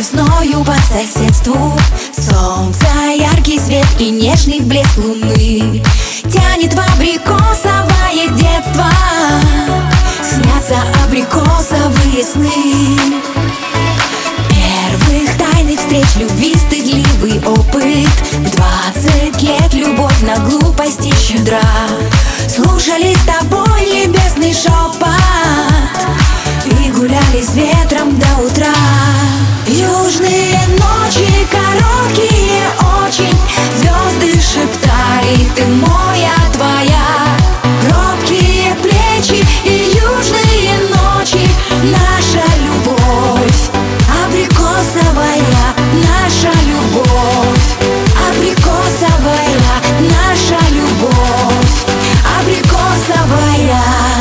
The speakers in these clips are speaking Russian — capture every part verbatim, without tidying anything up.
весною по соседству. Солнце, яркий свет и нежный блеск луны тянет в абрикосовое детство. Снятся абрикосовые сны первых тайных встреч, любви стыдливый опыт. В двадцать лет любовь на глупости щедра. Слушали с тобой небесный шепот и гуляли с ветром до утра. Южные ночи, короткие очень, звезды шептали: ты мой, я твоя. Робкие плечи и южные ночи, наша любовь абрикосовая, наша любовь абрикосовая, наша любовь абрикосовая.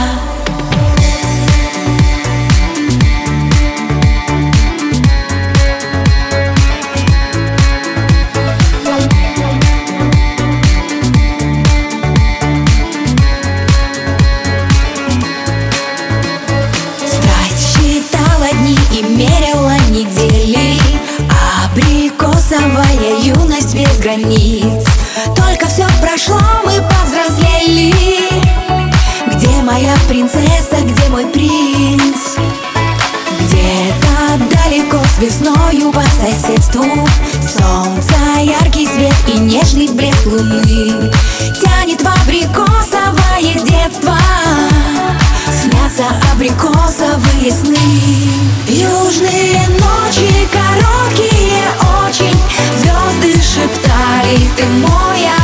Мерила недели, абрикосовая юность без границ. Только все прошло, мы повзрослели. Где моя принцесса, где мой принц? Где-то далеко с весною по соседству. Солнце, яркий свет и нежный блеск луны тянет в абрикосовое детство. Снятся абрикосовые сны. Южные ночи, короткие очень, звезды шептали: ты мой, я